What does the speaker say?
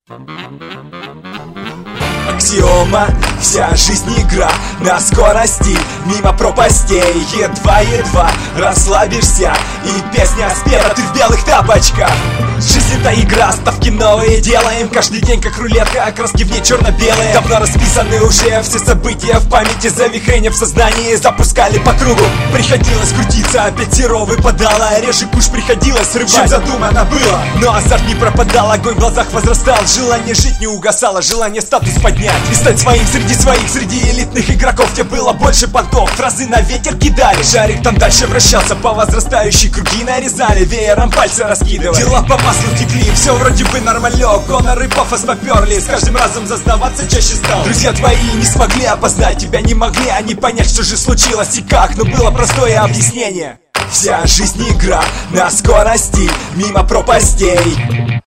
Аксиома, вся жизнь игра на скорости, мимо пропастей. Едва-едва расслабишься, и песня спета, ты в белых тапочках. Жизнь это игра, ставки новые делаем. Каждый день как рулетка, краски в ней черно-белые. Давно расписаны уже все события в памяти. Завихрения в сознании запускали по кругу. Приходилось крутиться, опять зеро выпадало. Реже куш приходилось срывать, чем задумано было. Но азарт не пропадал, огонь в глазах возрастал. Желание жить не угасало, желание статус поднять и стать своим среди своих, среди элитных игроков. Где было больше понтов, фразы на ветер кидали. Шарик там дальше вращался, по возрастающей круги нарезали. Веером пальцы раскидывали, дела по маслу текли, все вроде бы нормалек. Гонор и пафос поперли, с каждым разом зазнаваться чаще стал. Друзья твои не смогли опознать тебя, не могли они понять, что же случилось и как. Но было простое объяснение: вся жизнь игра на скорости, мимо пропастей.